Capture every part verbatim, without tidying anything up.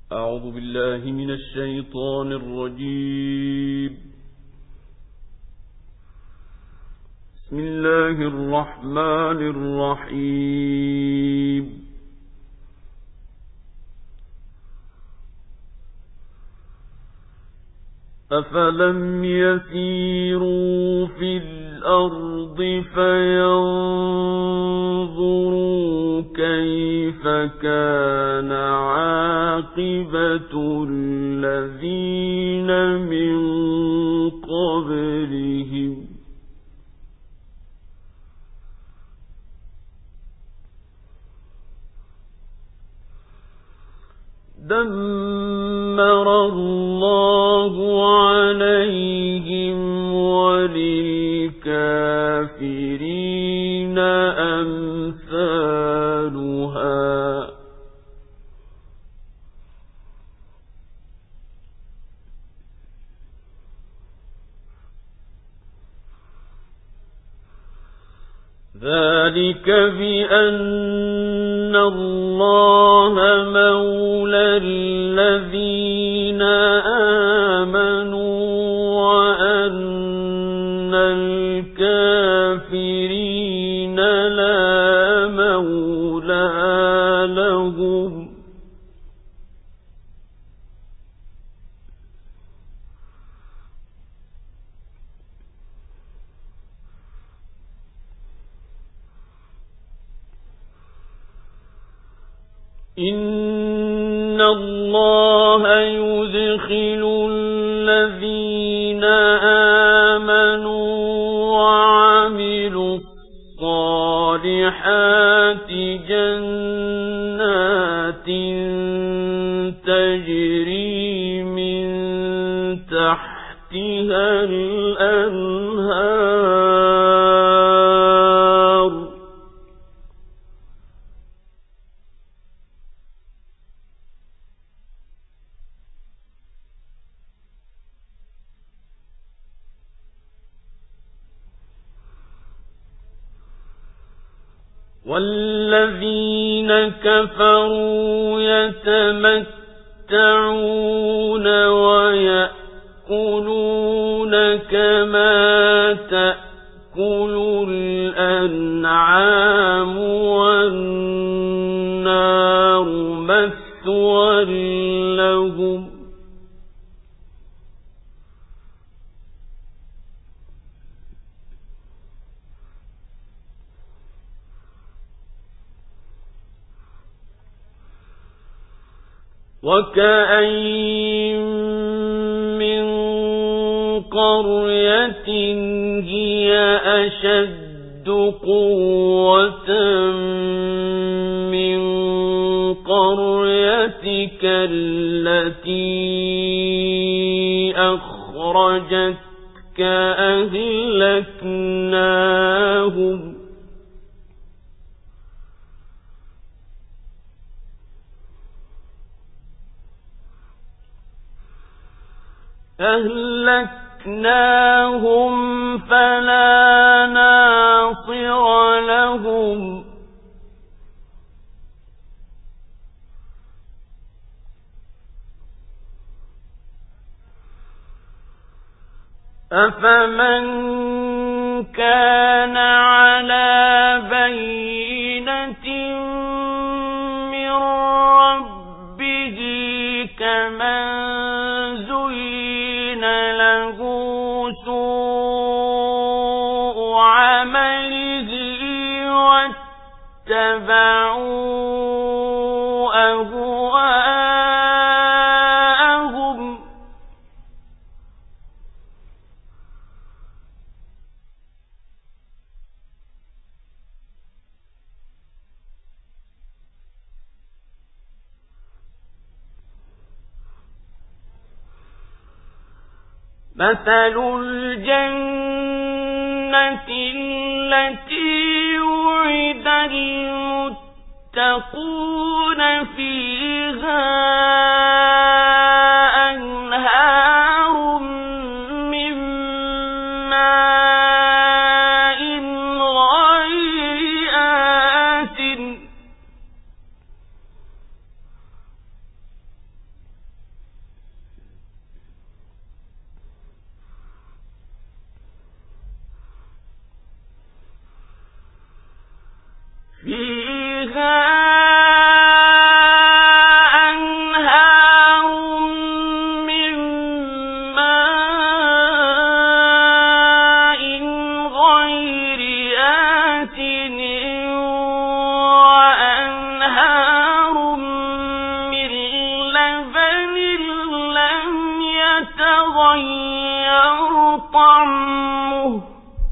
أعوذ بالله من الشيطان الرجيم. بسم الله الرحمن الرحيم. أفلم يسيروا في الأرض فينظروا كيف كان عاقبة الذين من قبلهم دمر الله عليهم وللكافرين أمثالها ذلك بأن الله مولى الذين آمنوا وأن الكافرين لا مولى لهم إن الله يدخل الذين آمنوا وعملوا الصالحات جنات تجري من تحتها الأنهار والذين كفروا يتمتعون ويأكلون كما تأكل الأنعام والنار مثوى لهم وكأين من قرية هي أشد قوة من قريتك التي أخرجتك أهلكناهم أهلكناهم فلا ناصر لهم أفمن كان على بينة من ربه كمن له سوء عمله واتبعوا أهواءهم مثل الجنة التي وعد المتقون فيها أنهار من ماء غير آسٍ طعمه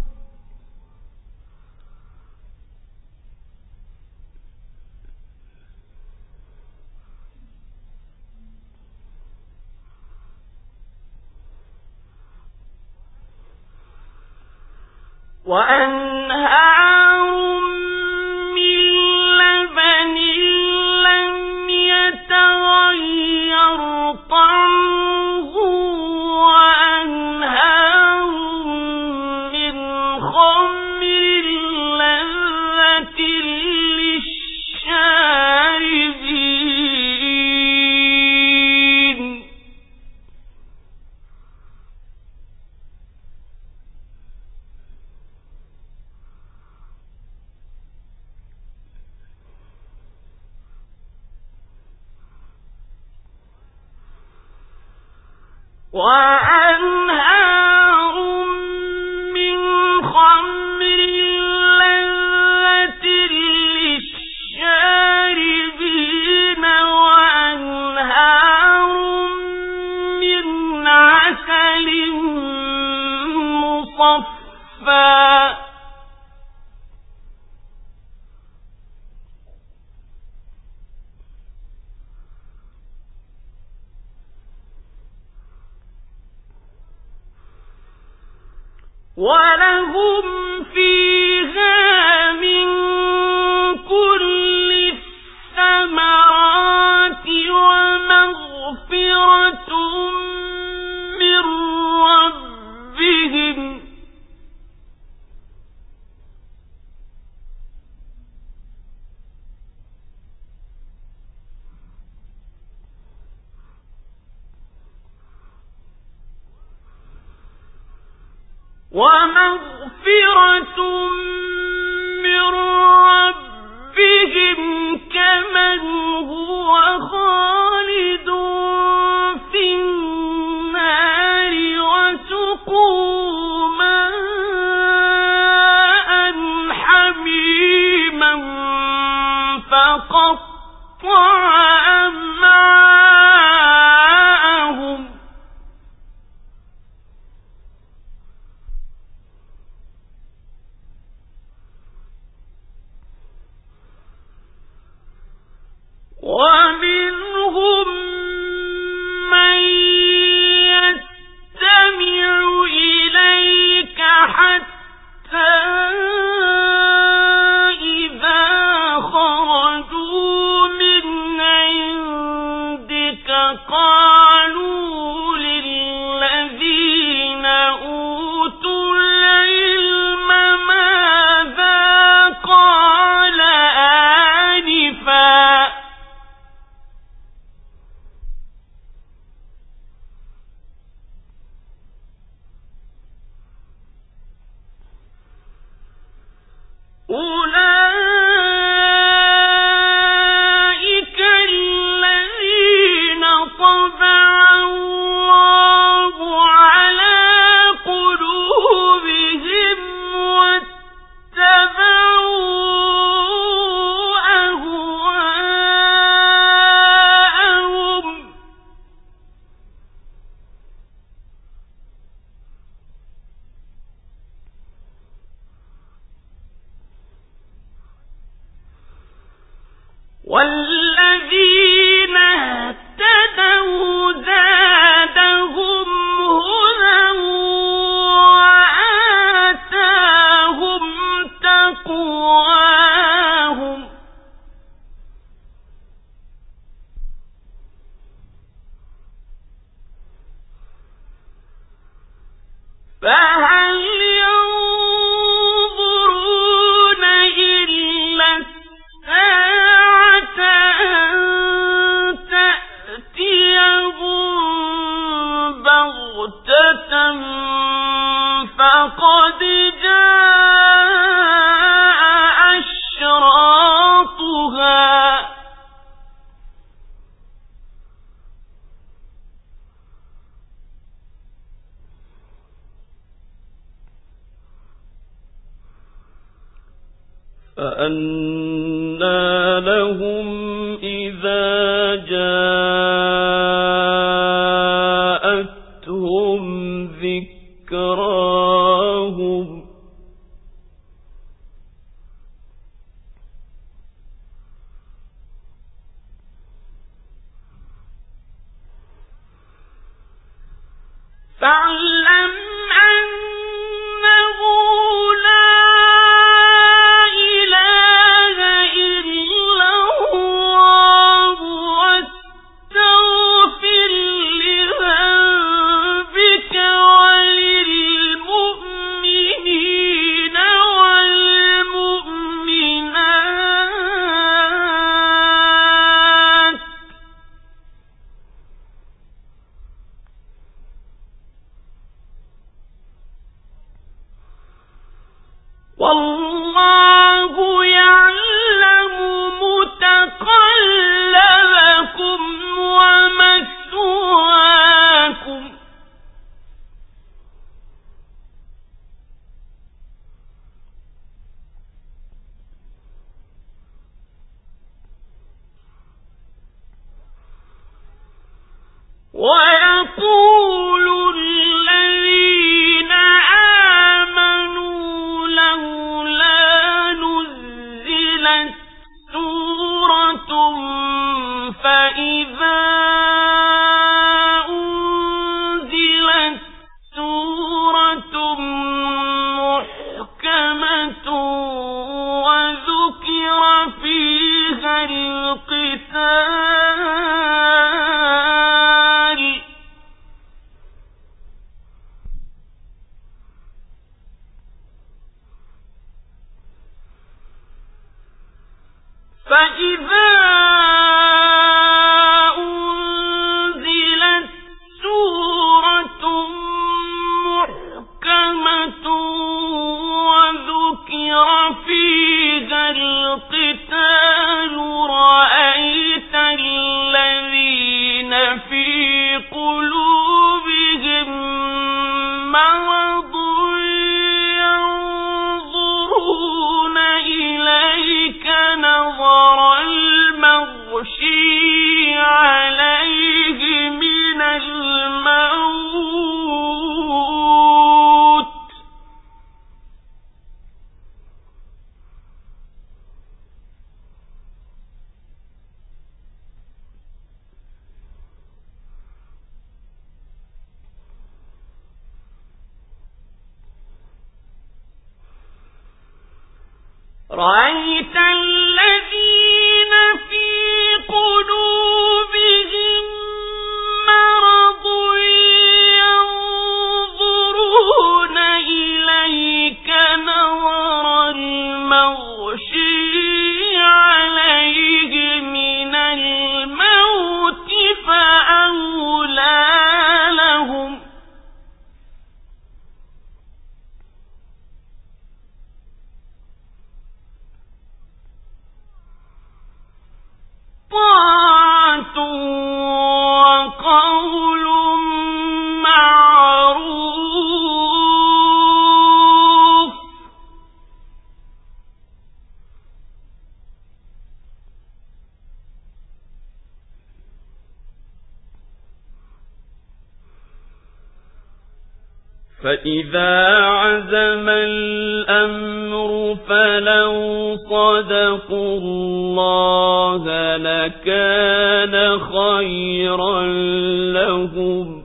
وأنهار من لبن لم يتغير طعمه وأنهار من خمر لذة للشاربين وأنهار من خمر لذة للشاربين وأنهار من عسل مصفى ولهم فيها من كل الثمرات ومغفرة من ربهم ومغفرة من ربهم كمن هو خالد في النار وسقوا ماء حميما فقطع أمعاءهم ومنهم من يستمع إليك حتى إذا خرجوا من عندك قالوا للذين أوتوا العلم ماذا قال آنفا أولئك الذين طبع الله على قلوبهم واتبعوا أهواءهم والذين اهتدوا زادهم هدى وآتاهم تقواهم فهل ينظرون إلا الساعة أن تأتيهم بغتة فقد جاء أشراطها فأنى لهم إذا جاءتهم ذكرى فاعلم أنه لا إله إلا الله واستغفر لذنبك وللمؤمنين والمؤمنات والله يعلم متقلبكم ومثواكم ويقول الذين آمنوا لولا نزلت سورة فإذا أنزلت سورة محكمة وذكر فيها القتال فإذا أنزلت سورة محكمة وذكر فيها القتال رأيت الذين في قلوبهم مرض ينظرون إليك نظر المغشي عليه من الموت رأيت الذين في قلوبهم مرض ينظرون إليك نظر المغشي عليه من الموت فأولى لهم طاعة وقول معروف فإذا عزم الأمر فلو صدقوا الله لكان خيرا لهم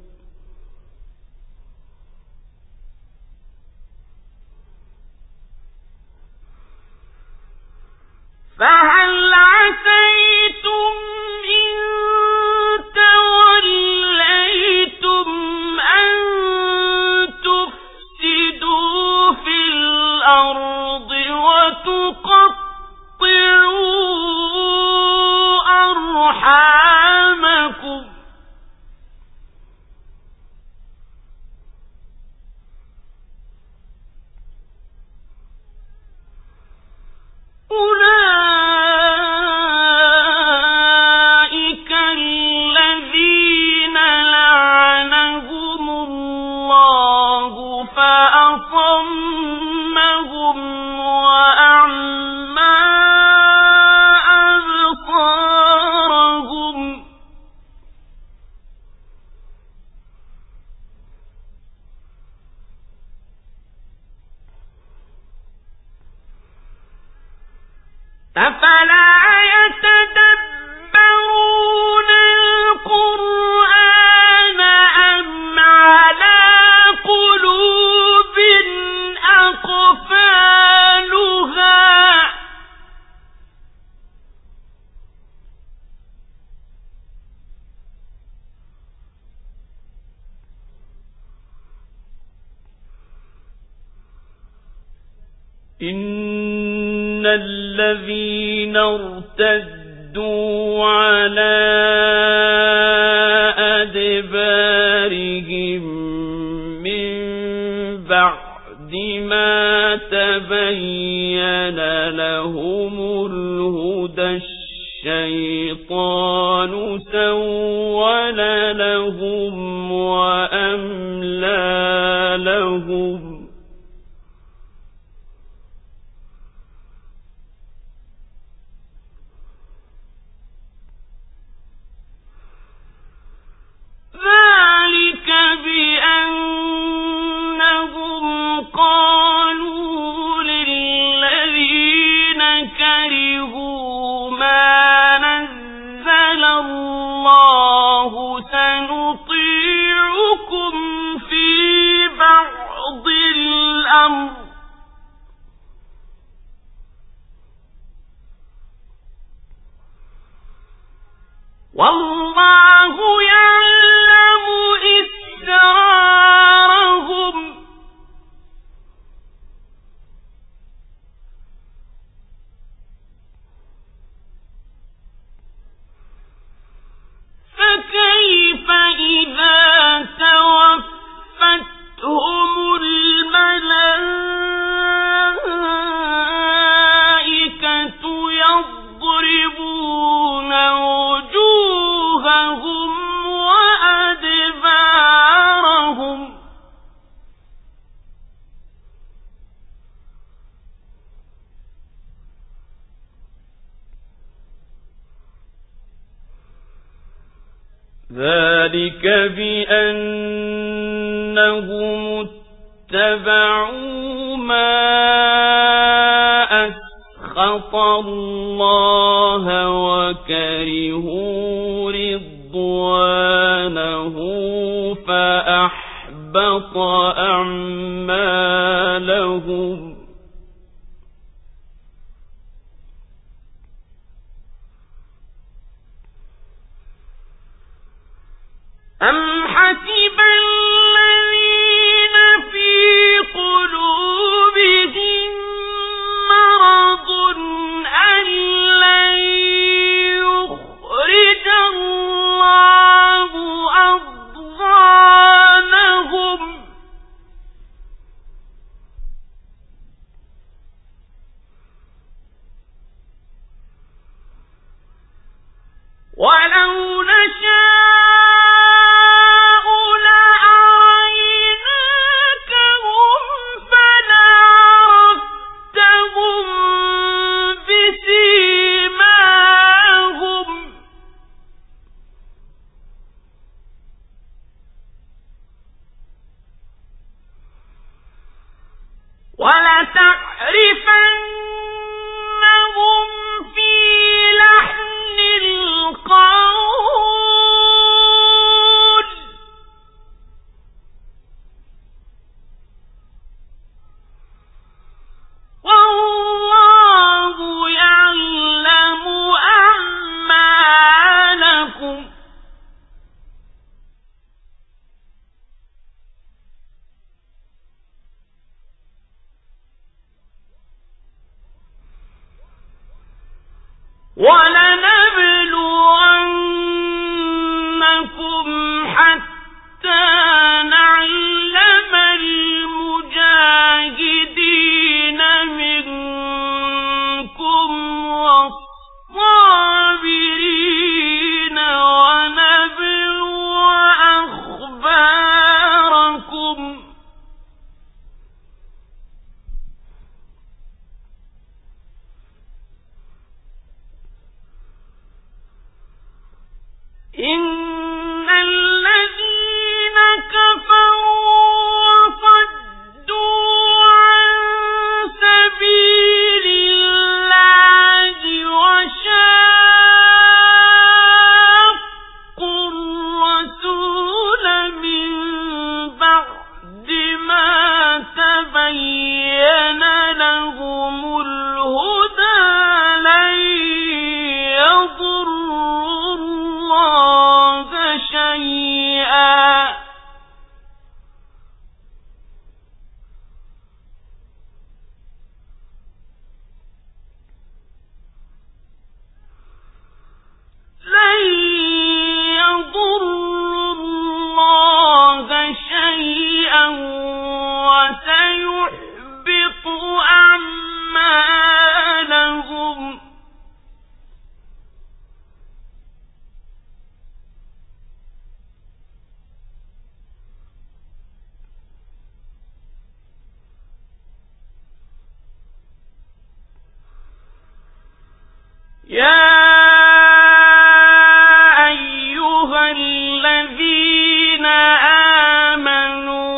فهل عسيتم إن توليتم أن تفسدوا في الأرض وتقطعوا أرحامكم أولئك الذين لعنهم الله فأصمهم وأعمى أبصارهم أفلا يتدبرون القرآن أم على إن الذين ارتدوا على أدبارهم من بعد ما تبين لهم الهدى الشيطان سول لهم وأملى لهم ذلك بأنهم قالوا للذين كرهوا ما نزل الله سنطيعكم في بعض الأمر والله يعلم إسرارهم فكيف إذا توفتهم الملائكة يضربون وجوههم وأدبارهم ذلك بأنهم اتبعوا ما أسخط الله وكرهوا رضوانه فأحبط أعمالهم أم حسب الذين في قلوبهم مرض أن لن يخرج الله أضغانهم ولو نشاء يا أيها الذين آمنوا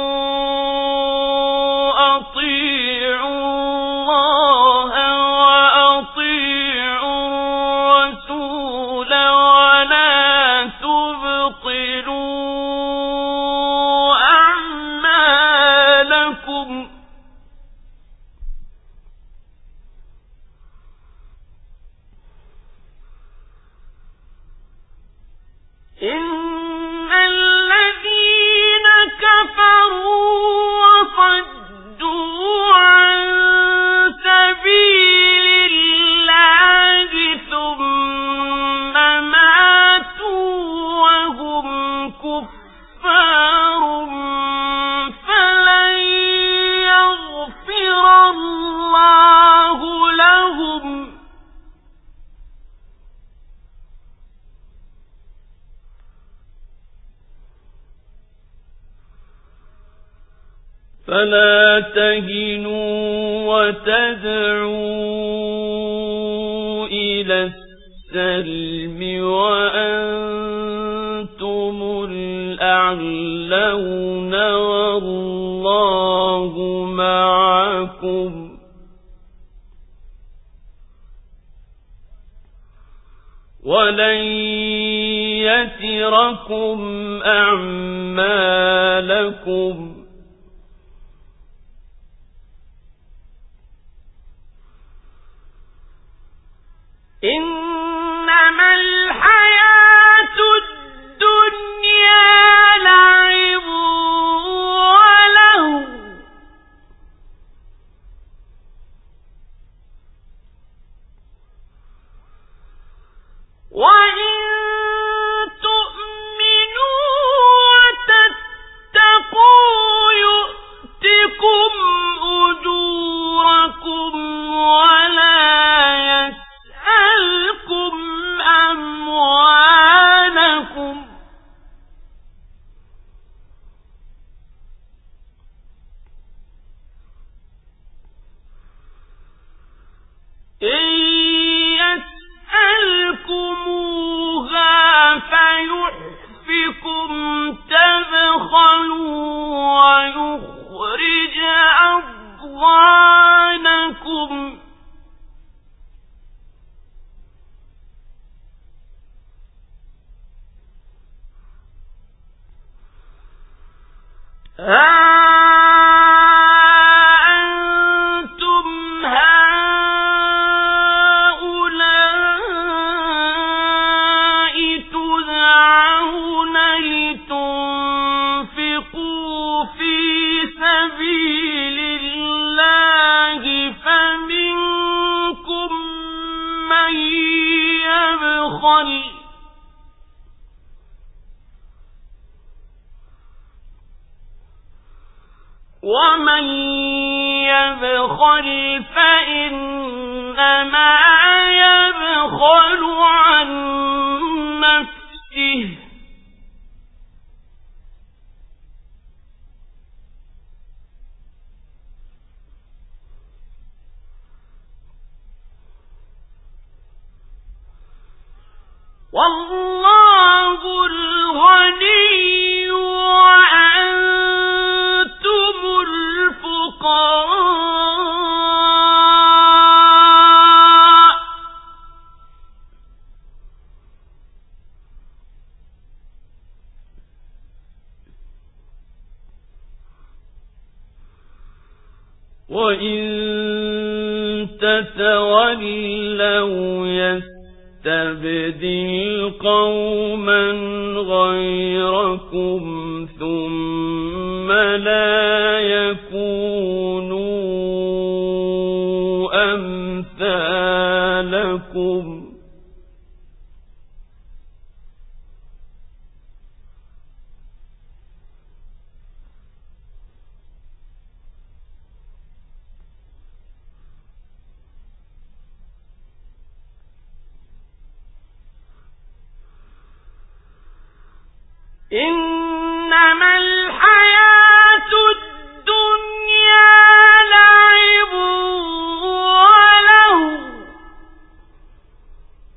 أطيعوا الله وأطيعوا الرسول ولا تبطلوا أعمالكم إن الذين كفروا وصدوا عن سبيل الله ثم ماتوا وهم كفار فلن يغفر الله لهم فلا تهنوا وتدعوا إلى السلم وأنتم الأعلون والله معكم ولن يتركم أعمالكم إنما الحياة الدنيا لعب ولهو وإن تؤمنوا وتتقوا يؤتكم أجوركم ولا يسألكم أموالكم إن يسألكموها فيحفكم تبخلوا ويخرج أضغانكم ها أنتم هؤلاء تدعون لتنفقوا في سبيل الله فمنكم من يبخل ومن يبخل فإنما يبخل عن نفسه والله الغني وأنتم الفقراء وإن تتولوا يستبدل قوما غيركم ثم لا يكونوا أمثالكم إنما الحياة الدنيا لعب ولهو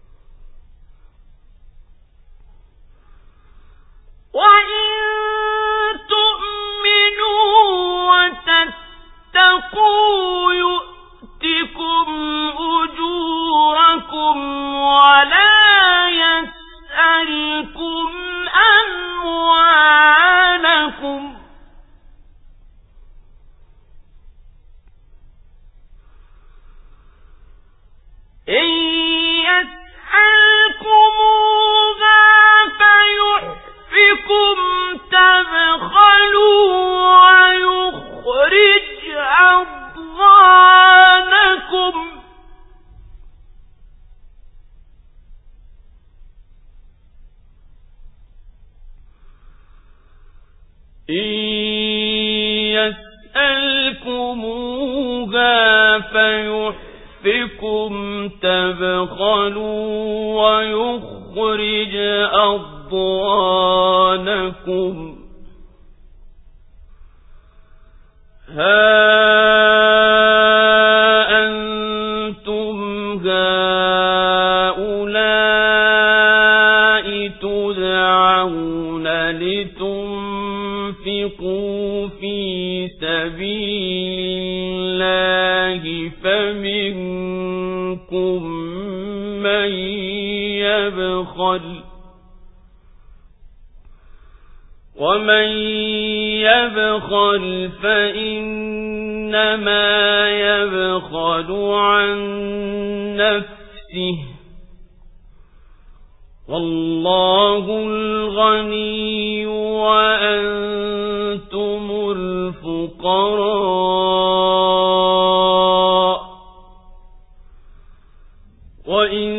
تبخلوا ويخرج أضغانكم ها أنتم هؤلاء تدعون لتنفقوا في سبيل الله فمنكم من يبخل ومن يبخل فإنما يبخل عن نفسه والله الغني وأنتم الفقراء وإن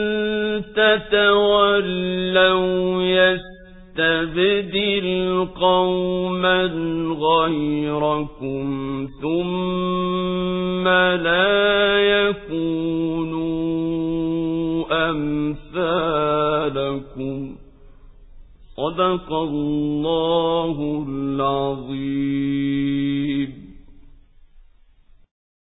تتولوا يستبدل قوما غيركم ثم لا يكونوا أمثالكم صدق الله العظيم.